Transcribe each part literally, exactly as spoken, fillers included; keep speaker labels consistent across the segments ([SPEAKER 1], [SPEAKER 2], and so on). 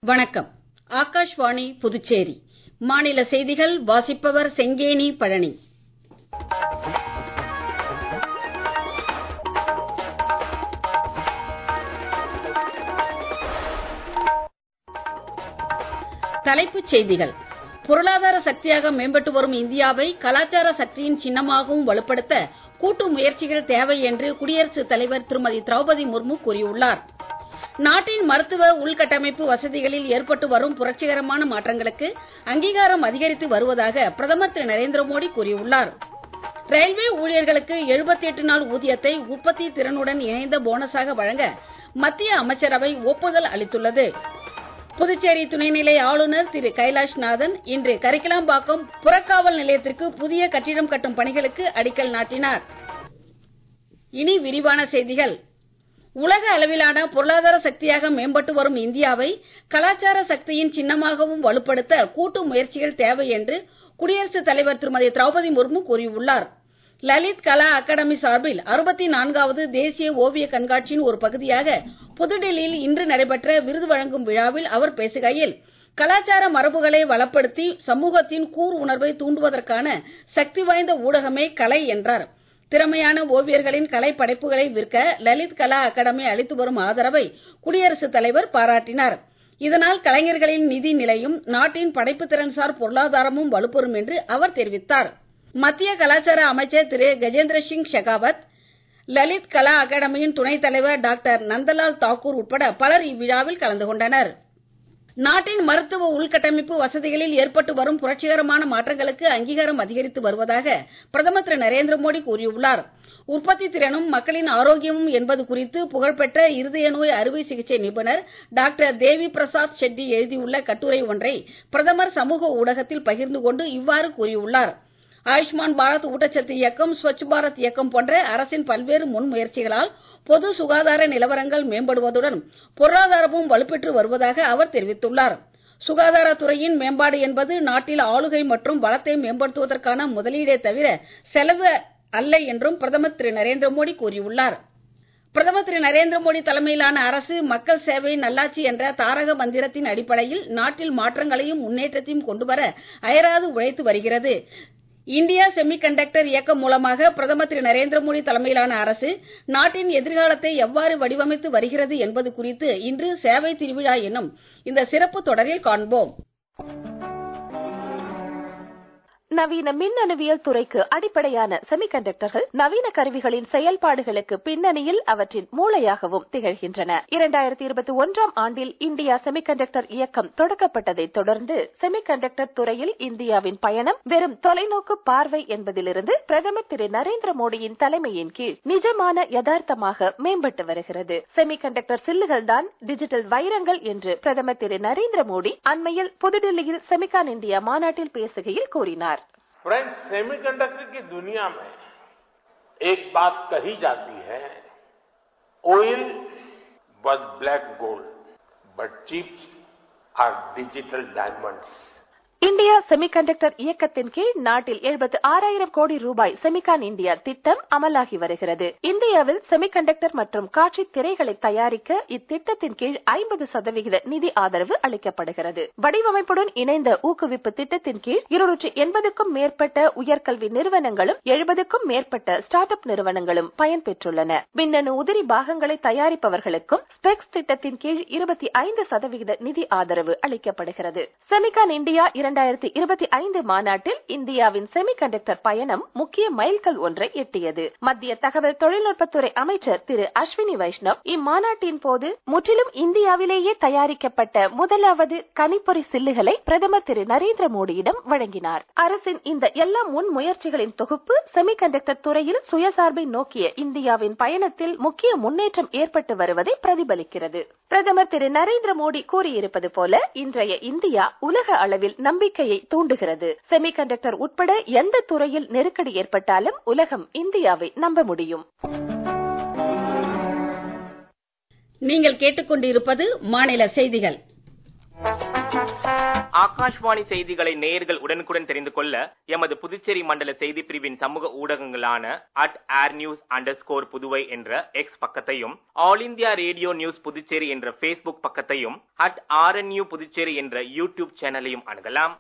[SPEAKER 1] வணக்கம். ஆகாஷ்வாணி புதுச்சேரி. மாநில செய்திகள் வாசிப்பவர் செங்கேனி பழனி. தலைப்புச் செய்திகள். பொருளாதார சக்தியாக மேம்பட்டு வரும் இந்தியாவை கலாச்சார சக்தியின் சின்னமாகவும் வலுப்படுத்த கூட்டு முயற்சிகள் தேவை என்று குடியரசுத் தலைவர் திருமதி திரௌபதி முர்மு கூறியுள்ளார். நாட்டின் மருத்துவ உள்கட்டமைப்பு வசதிகளில் ஏற்பட்டு வரும் புரட்சிகரமான மாற்றங்களுக்கு அங்கீகாரம் அதிகரித்து வருவதாக பிரதமர் திரு நரேந்திர மோடி கூறியுள்ளார். ரயில்வே ஊழியர்களுக்கு எழுபத்தி எட்டு நாள் ஊதியத்தை உற்பத்தி திறனுடன் இணைந்த போனஸாக வழங்க மத்திய அமைச்சரவை ஒப்புதல் அளித்துள்ளது. புதுச்சேரி துணைநிலை ஆளுநர் திரு கைலாஷ்நாதன் இன்று கரிக்கலாம்பாக்கம் புறக்காவல் நிலையத்திற்கு புதிய கட்டிடம் கட்டும் பணிகளுக்கு அடிக்கல் நாட்டினார். இனி விரிவான செய்திகள். உலக அளவிலான பொருளாதார சக்தியாக மேம்பட்டு வரும் இந்தியாவை கலாச்சார சக்தியின் சின்னமாகவும் வலுப்படுத்த கூட்டு முயற்சிகள் தேவை என்று குடியரசுத் தலைவர் திருமதி திரௌபதி முர்மு கூறியுள்ளார். லலித் கலா அகாடமி சார்பில் அறுபத்தி நான்காவது தேசிய ஓவிய கண்காட்சியின் ஒரு பகுதியாக புதுடெல்லியில் இன்று நடைபெற்ற விருது வழங்கும் விழாவில் அவர் பேசுகையில், கலாச்சார மரபுகளை வளப்படுத்தி சமூகத்தின் கூர் உணர்வை தூண்டுவதற்கான சக்தி வாய்ந்த ஊடகமே கலை என்றார். திறமையான ஓவியர்களின் கலை படைப்புகளை விற்க லலித் கலா அகாடமி அளித்து வரும் ஆதரவை குடியரசுத் தலைவர் பாராட்டினார். இதனால் கலைஞர்களின் நிதி நிலையும் நாட்டின் படைப்பு திறன்சார் பொருளாதாரமும் வலுப்பெறும் என்று அவர் தெரிவித்தார். மத்திய கலாச்சார அமைச்சர் திரு கஜேந்திர சிங் ஷெகாவத், லலித் கலா அகாடமியின் துணைத் தலைவர் டாக்டர் நந்தலால் தாக்கூர் உட்பட பலர் இவ்விழாவில் கலந்து கொண்டனர். நாட்டின் மருத்துவ உள்கட்டமைப்பு வசதிகளில் ஏற்பட்டு வரும் புரட்சிகரமான மாற்றங்களுக்கு அங்கீகாரம் அதிகரித்து வருவதாக பிரதமர் திரு நரேந்திர மோடி கூறியுள்ளார். உற்பத்தி திறனும் மக்களின் ஆரோக்கியமும் என்பது குறித்து புகழ்பெற்ற இருதய நோய் அறுவை சிகிச்சை நிபுணர் டாக்டர் தேவி பிரசாத் ஷெட்டி எழுதியுள்ள கட்டுரை ஒன்றை பிரதமர் சமூக ஊடகத்தில் பகிர்ந்து கொண்டு இவ்வாறு கூறியுள்ளார். ஆயுஷ்மான் பாரத் ஊட்டச்சத்து இயக்கம், ஸ்வச் பாரத் இயக்கம் போன்ற அரசின் பல்வேறு முன்முயற்சிகளால் பொது சுகாதார நிலவரங்கள் மேம்படுவதுடன் பொருளாதாரமும் வலுப்பெற்று வருவதாக அவர் தெரிவித்துள்ளார். சுகாதாரத்துறையின் மேம்பாடு என்பது நாட்டில் ஆளுகை மற்றும் வளத்தை மேம்படுத்துவதற்கான முதலீடே தவிர செலவு அல்ல என்றும் பிரதமர் திரு நரேந்திர மோடி கூறியுள்ளார். பிரதமர் திரு நரேந்திர மோடி தலைமையிலான அரசு மக்கள் சேவை நல்லாட்சி என்ற தாரக மந்திரத்தின் அடிப்படையில் நாட்டில் மாற்றங்களையும் முன்னேற்றத்தையும் கொண்டுவர அயராது உழைத்து வருகிறது. இந்தியா செமி கண்டக்டர் இயக்கம் மூலமாக பிரதமர் திரு நரேந்திர மோடி தலைமையிலான அரசு நாட்டின் எதிர்காலத்தை எவ்வாறு வடிவமைத்து வருகிறது என்பது குறித்து இன்று சேவை திருவிழா என்னும் இந்த சிறப்பு தொடரில் காண்போம்.
[SPEAKER 2] நவீன மின்னணுவியல் துறைக்கு அடிப்படையான செமிகண்டக்டர்கள் நவீன கருவிகளின் செயல்பாடுகளுக்கு பின்னணியில் அவற்றின் மூளையாகவும் திகழ்கின்றன. இரண்டாயிரத்தி இருபத்தி ஒன்றாம் ஆண்டில் இந்தியா செமிகண்டக்டர் இயக்கம் தொடக்கப்பட்டதை தொடர்ந்து செமிகண்டக்டர் துறையில் இந்தியாவின் பயணம் வெறும் தொலைநோக்கு பார்வை என்பதிலிருந்து பிரதமர் திரு நரேந்திர மோடியின் தலைமையின் கீழ் நிஜமான யதார்த்தமாக மேம்பட்டு வருகிறது. செமிகண்டக்டர் சில்லுகள் தான் டிஜிட்டல் வைரங்கள் என்று பிரதமர் திரு நரேந்திர மோடி அண்மையில் புதுடெல்லியில் செமிகான் இந்தியா மாநாட்டில் பேசுகையில் கூறினார்.
[SPEAKER 3] फ्रेंड्स, सेमीकंडक्टर की दुनिया में एक बात कही जाती है, oil was black gold, but chips are digital diamonds.
[SPEAKER 2] India semiconductor இயக்கத்தின் கீழ் நாட்டில் எழுபத்தி ஆறாயிரம் கோடி ரூபாய் செமிகான் இந்தியா திட்டம் அமலாகி வருகிறது. இந்தியாவில் செமிகண்டக்டர் மற்றும் காட்சி திரைகளை தயாரிக்க இத்திட்டத்தின் கீழ் ஐம்பது சதவிகித நிதி ஆதரவு அளிக்கப்படுகிறது. வடிவமைப்புடன் இணைந்த ஊக்குவிப்பு திட்டத்தின் கீழ் இருநூற்றி எண்பதுக்கும் மேற்பட்ட உயர்கல்வி நிறுவனங்களும் எழுபதுக்கும் மேற்பட்ட ஸ்டார்ட் அப் நிறுவனங்களும் பயன்பெற்றுள்ளன. மின்னணு உதிரி பாகங்களை தயாரிப்பவர்களுக்கும் ஸ்பெக்ஸ் திட்டத்தின் கீழ் இருபத்தி ஐந்து சதவிகித நிதி ஆதரவு அளிக்கப்படுகிறது. செமிகான் இந்தியா இரண்டாயிரத்தி இருபத்தி ஐந்து மாநாட்டில் இந்தியாவின் செமிகண்டக்டர் பயணம் முக்கிய மைல்கல் ஒன்றை எட்டியது. மத்திய தகவல் தொழில்நுட்பத்துறை அமைச்சர் திரு அஸ்வினி வைஷ்ணவ் இம்மாநாட்டின் போது முற்றிலும் இந்தியாவிலேயே தயாரிக்கப்பட்ட முதலாவது கணிப்பொறி சில்லுகளை பிரதமர் திரு நரேந்திர மோடியிடம் வழங்கினார். அரசின் இந்த எல்லா முன் முயற்சிகளின் தொகுப்பு செமிகண்டக்டர் துறையில் சுயசார்பை நோக்கிய இந்தியாவின் பயணத்தில் முக்கிய முன்னேற்றம் ஏற்பட்டு வருவதை பிரதிபலிக்கிறது. பிரதமர் திரு நரேந்திர மோடி கூறியிருப்பது போல இன்றைய இந்தியா உலக அளவில் நம்பிக்கையை தூண்டுகிறது. செமிகண்டக்டர் உட்பட எந்த துறையில் நெருக்கடி ஏற்பட்டாலும் உலகம் இந்தியாவை நம்ப முடியும்.
[SPEAKER 1] நீங்கள் கேட்டுக்கொண்டிருப்பது மாநில செய்திகள்.
[SPEAKER 4] ஆகாஷ்வாணி செய்திகளை நேயர்கள் உடனுக்குடன் தெரிந்து கொள்ள எமது புதுச்சேரி மண்டல செய்தி பிரிவின் சமூக ஊடகங்களான at air news under score Puduvai என்ற எக்ஸ் பக்கத்தையும், All India Radio News Puducherry என்ற பேஸ்புக் பக்கத்தையும், அட் ஆர்என்யூ புதுச்சேரி என்ற யூடியூப் சேனலையும் அணுகலாம்.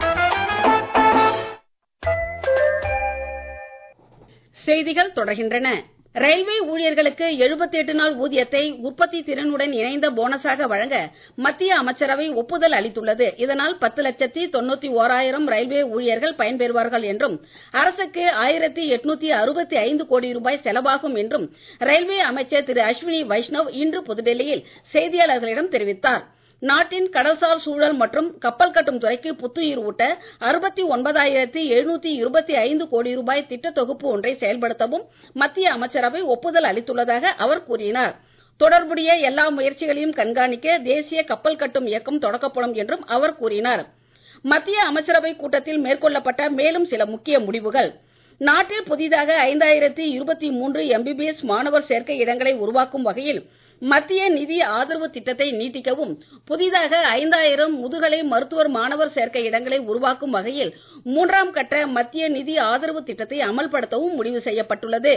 [SPEAKER 1] செய்திகள் தொடர்கின்றன. ரயில்வே ஊழியர்களுக்கு எழுபத்தி எட்டு நாள் ஊதியத்தை உற்பத்தி திறனுடன் இணைந்த போனஸாக வழங்க மத்திய அமைச்சரவை ஒப்புதல் அளித்துள்ளது. இதனால் பத்து லட்சத்தி தொண்ணூத்தி ஓராயிரம் ரயில்வே ஊழியர்கள் பயன்பெறுவார்கள் என்றும், அரசுக்கு ஆயிரத்தி எட்நூத்தி அறுபத்தி ஐந்து கோடி ரூபாய் செலவாகும் என்றும் ரயில்வே அமைச்சர் திரு அஸ்வினி வைஷ்ணவ் இன்று புதுடெல்லியில் செய்தியாளர்களிடம் தெரிவித்தார். நாட்டின் கடல்சார் சூழல் மற்றும் கப்பல் கட்டும் துறைக்கு புத்துயிர் ஊட்ட அறுபத்தி ஒன்பதாயிரத்தி எழுநூத்தி இருபத்தி ஐந்து கோடி ரூபாய் திட்ட தொகுப்பு ஒன்றை செயல்படுத்தவும் மத்திய அமைச்சரவை ஒப்புதல் அளித்துள்ளதாக அவர் கூறினார். தொடர்புடைய எல்லா முயற்சிகளையும் கண்காணிக்க தேசிய கப்பல் கட்டும் இயக்கம் தொடக்கப்படும் என்றும் அவர் கூறினார். மத்திய அமைச்சரவை கூட்டத்தில் மேற்கொள்ளப்பட்ட மேலும் சில முக்கிய முடிவுகள்: நாட்டில் புதிதாக ஐந்தாயிரத்தி இருபத்தி மூன்று எம்பிபிஎஸ் மாணவர் சேர்க்கை இடங்களை உருவாக்கும் வகையில் மத்திய நிதி ஆதரவு திட்டத்தை நீட்டிக்கவும், புதிதாக ஐந்தாயிரம் முதுகலை மருத்துவர் மாணவர் சேர்க்கை இடங்களை உருவாக்கும் வகையில் மூன்றாம் கட்ட மத்திய நிதி ஆதரவு திட்டத்தை அமல்படுத்தவும் முடிவு செய்யப்பட்டுள்ளது.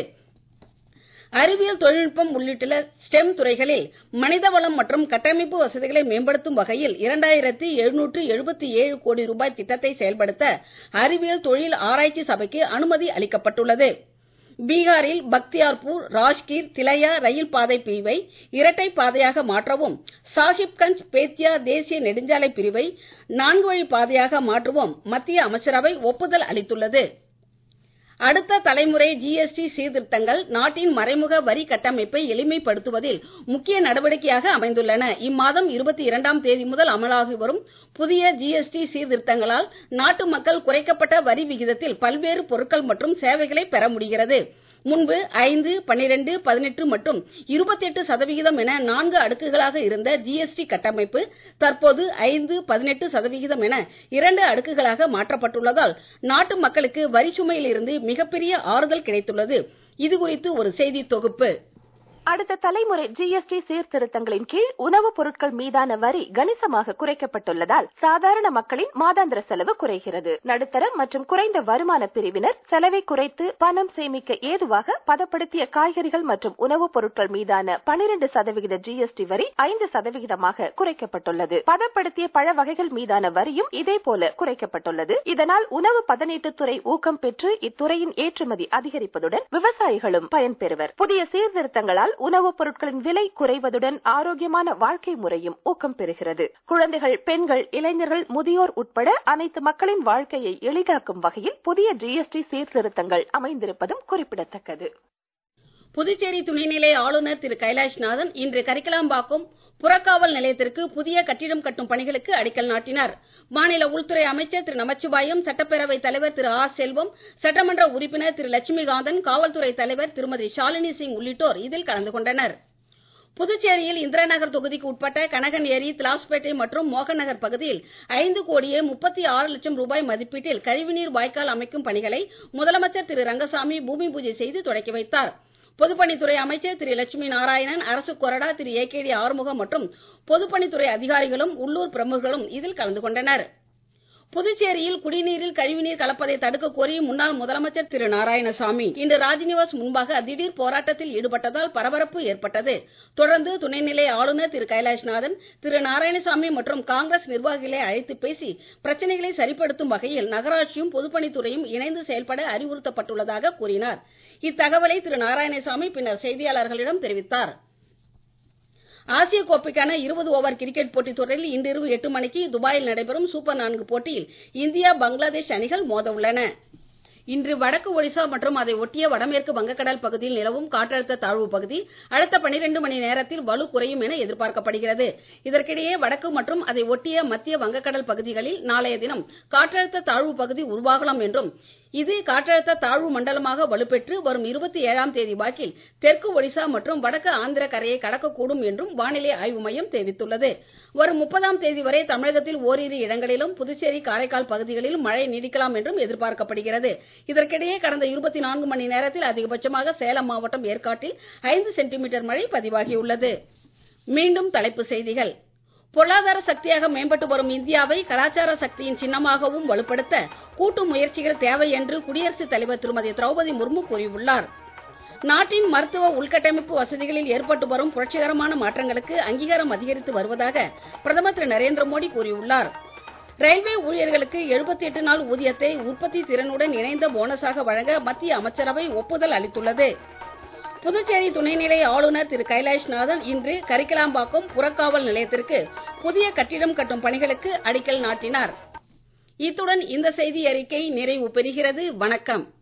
[SPEAKER 1] அறிவியல் தொழில்நுட்பம் உள்ளிட்ட ஸ்டெம் துறைகளில் மனிதவளம் மற்றும் கட்டமைப்பு வசதிகளை மேம்படுத்தும் வகையில் இரண்டாயிரத்தி எழுநூற்று எழுபத்தி ஏழு கோடி ரூபாய் திட்டத்தை செயல்படுத்த அறிவியல் தொழில் ஆராய்ச்சி சபைக்கு அனுமதி அளிக்கப்பட்டுள்ளது. பீகாரில் பக்தியார்பூர் ராஜ்கீர் திலையா ரயில் பாதை பிரிவை இரட்டை பாதையாக மாற்றவும், சாஹிப்கஞ்ச் பேத்தியா தேசிய நெடுஞ்சாலை பிரிவை நான்கு வழி பாதையாக மாற்றவும் மத்திய அமைச்சரவை ஒப்புதல் அளித்துள்ளது. அடுத்த தலைமுறை ஜிஎஸ்டி சீர்திருத்தங்கள் நாட்டின் மறைமுக வரி கட்டமைப்பை எளிமைப்படுத்துவதில் முக்கிய நடவடிக்கையாக அமைந்துள்ளன. இம்மாதம் இருபத்தி இரண்டாம் தேதி முதல் அமலாகி வரும் புதிய ஜிஎஸ்டி சீர்திருத்தங்களால் நாட்டு மக்கள் குறைக்கப்பட்ட வரி விகிதத்தில் பல்வேறு பொருட்கள் மற்றும் சேவைகளை பெற முடிகிறது. முன்பு ஐந்து, பன்னிரண்டு, பதினெட்டு மற்றும் இருபத்தி எட்டு சதவிகிதம் என நான்கு அடுக்குகளாக இருந்த ஜிஎஸ்டி கட்டமைப்பு தற்போது ஐந்து, பதினெட்டு சதவிகிதம் என இரண்டு அடுக்குகளாக மாற்றப்பட்டுள்ளதால் நாட்டு மக்களுக்கு வரிச்சுமையில் இருந்து மிகப்பெரிய ஆறுதல் கிடைத்துள்ளது. இதுகுறித்து ஒரு செய்தி தொகுப்பு.
[SPEAKER 2] அடுத்த தலைமுறை ஜிஎஸ்டி சீர்திருத்தங்களின் கீழ் உணவுப் பொருட்கள் மீதான வரி கணிசமாக குறைக்கப்பட்டுள்ளதால் சாதாரண மக்களின் மாதாந்திர செலவு குறைகிறது. நடுத்தர மற்றும் குறைந்த வருமான பிரிவினர் செலவை குறைத்து பணம் சேமிக்க ஏதுவாக பதப்படுத்திய காய்கறிகள் மற்றும் உணவுப் பொருட்கள் மீதான பனிரெண்டு சதவிகித ஜிஎஸ்டி வரி ஐந்து சதவிகிதமாக குறைக்கப்பட்டுள்ளது. பதப்படுத்திய பழ வகைகள் மீதான வரியும் இதேபோல குறைக்கப்பட்டுள்ளது. இதனால் உணவு பதனீட்டுத்துறை ஊக்கம் பெற்று இத்துறையின் ஏற்றுமதி அதிகரிப்பதுடன் விவசாயிகளும் பயன்பெறுவர். புதிய சீர்திருத்தங்களால் உணவுப் பொருட்களின் விலை குறைவதுடன் ஆரோக்கியமான வாழ்க்கை முறையும் ஊக்கம் பெறுகிறது. குழந்தைகள், பெண்கள், இளைஞர்கள், முதியோர் உட்பட அனைத்து மக்களின் வாழ்க்கையை எளிதாக்கும் வகையில் புதிய ஜிஎஸ்டி சீர்திருத்தங்கள் அமைந்திருப்பதும் குறிப்பிடத்தக்கது.
[SPEAKER 1] புதுச்சேரி துணைநிலை ஆளுநர் திரு கைலாஷ்நாதன் இன்று கரிக்கலாம்பாக்கம் புறக்காவல் நிலையத்திற்கு புதிய கட்டிடம் கட்டும் பணிகளுக்கு அடிக்கல் நாட்டினார். மாநில உள்துறை அமைச்சர் திரு நமச்சிவாயம், சட்டப்பேரவைத் தலைவர் திரு ஆர் செல்வம், சட்டமன்ற உறுப்பினர் திரு லட்சுமிகாந்தன், காவல்துறை தலைவர் திருமதி ஷாலினி சிங் உள்ளிட்டோர் இதில் கலந்து கொண்டனர். புதுச்சேரியில் இந்திராநகர் தொகுதிக்கு உட்பட்ட கனகன் ஏரி, திலாஸ்பேட்டை மற்றும் மோகன் நகர் பகுதியில் ஐந்து கோடியே முப்பத்தி ஆறு லட்சம் ரூபாய் மதிப்பீட்டில் கழிவுநீர் வாய்க்கால் அமைக்கும் பணிகளை முதலமைச்சர் திரு ரங்கசாமி பூமி பூஜை செய்து தொடக்கி வைத்தார். பொதுப்பணித்துறை அமைச்சர் திரு லட்சுமி நாராயணன், அரசு கொறடா Thiru A K T Arumugam மற்றும் பொதுப்பணித்துறை அதிகாரிகளும் உள்ளூர் பிரமுகர்களும் இதில் கலந்து கொண்டனர். புதுச்சேரியில் குடிநீரில் கழிவுநீர் கலப்பதை தடுக்க கோரி முன்னாள் முதலமைச்சர் திரு நாராயணசாமி இன்று ராஜ்நிவாஸ் முன்பாக திடீர் போராட்டத்தில் ஈடுபட்டதால் பரபரப்பு ஏற்பட்டது. தொடர்ந்து துணைநிலை ஆளுநர் திரு கைலாஷ்நாதன் திரு நாராயணசாமி மற்றும் காங்கிரஸ் நிர்வாகிகளை அழைத்து பேசி பிரச்சனைகளை சரிப்படுத்தும் வகையில் நகராட்சியும் பொதுப்பணித்துறையும் இணைந்து செயல்பட அறிவுறுத்தப்பட்டுள்ளதாக கூறினார். இத்தகவலை திரு நாராயணசாமி பின்னர் செய்தியாளர்களிடம் தெரிவித்தார். ஆசிய கோப்பைக்கான இருபது ஓவர் கிரிக்கெட் போட்டித் தொடரில் இன்றிரவு எட்டு மணிக்கு துபாயில் நடைபெறும் சூப்பர் நான்கு போட்டியில் இந்தியா, பங்களாதேஷ் அணிகள் மோத உள்ளன. இன்று வடக்கு ஒடிசா மற்றும் அதை ஒட்டிய வடமேற்கு வங்கக்கடல் பகுதியில் நிலவும் காற்றழுத்த தாழ்வு பகுதி அடுத்த பனிரெண்டு மணி நேரத்தில் வலு குறையும் என எதிர்பார்க்கப்படுகிறது. இதற்கிடையே வடக்கு மற்றும் அதை ஒட்டிய மத்திய வங்கக்கடல் பகுதிகளில் நாளைய தினம் காற்றழுத்த தாழ்வு பகுதி உருவாகலாம் என்றும், இது காற்றழுத்த தாழ்வு மண்டலமாக வலுப்பெற்று வரும் இருபத்தி ஏழாம் தேதி வாக்கில் தெற்கு ஒடிசா மற்றும் வடக்கு ஆந்திர கரையை கடக்கக்கூடும் என்றும் வானிலை ஆய்வு மையம் தெரிவித்துள்ளது. வரும் முப்பதாம் தேதி வரை தமிழகத்தில் ஓரிரு இடங்களிலும், புதுச்சேரி, காரைக்கால் பகுதிகளிலும் மழை நீடிக்கலாம் என்றும் எதிர்பார்க்கப்படுகிறது. இதற்கிடையே கடந்த இருபத்தி நான்கு மணி நேரத்தில் அதிகபட்சமாக சேலம் மாவட்டம் ஏற்காட்டில் ஐந்து சென்டிமீட்டர் மழை பதிவாகியுள்ளது. மீண்டும் தலைப்புச் செய்திகள். பொருளாதார சக்தியாக மேம்பட்டு வரும் இந்தியாவை கலாச்சார சக்தியின் சின்னமாகவும் வலுப்படுத்த கூட்டு முயற்சிகள் தேவை என்று குடியரசுத் தலைவர் திருமதி திரௌபதி முர்மு கூறியுள்ளார். நாட்டின் மருத்துவ உள்கட்டமைப்பு வசதிகளில் ஏற்பட்டு வரும் புரட்சிகரமான மாற்றங்களுக்கு அங்கீகாரம் அதிகரித்து வருவதாக பிரதமர் திரு நரேந்திர மோடி கூறியுள்ளார். ரயில்வே ஊழியர்களுக்கு எழுபத்தி எட்டு நாள் ஊதியத்தை உற்பத்தி திறனுடன் இணைந்த போனஸாக வழங்க மத்திய அமைச்சரவை ஒப்புதல் அளித்துள்ளது. புதுச்சேரி துணைநிலை ஆளுநர் திரு கைலாஷ்நாதன் இன்று கரிக்கலாம்பாக்கம் புறக்காவல் நிலையத்திற்கு புதிய கட்டிடம் கட்டும் பணிகளுக்கு அடிக்கல் நாட்டினார். இத்துடன் இந்த செய்தி அறிக்கை நிறைவு பெறுகிறது. வணக்கம்.